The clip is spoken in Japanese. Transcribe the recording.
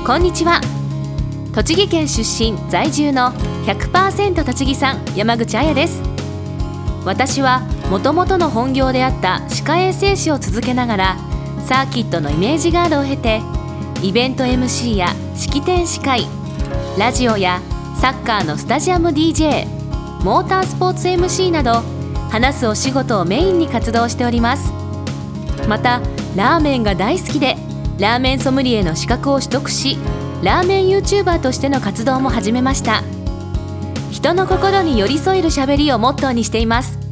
こんにちは。栃木県出身在住の 100% 栃木さん山口彩です。私はもともとの本業であった歯科衛生士を続けながらサーキットのイメージガードを経てイベント MC や式典司会、ラジオやサッカーのスタジアム DJ、 モータースポーツ MC など話すお仕事をメインに活動しております。またラーメンが大好きでラーメンソムリエの資格を取得し、ラーメン YouTuber としての活動も始めました。人の心に寄り添えるしゃべりをモットーにしています。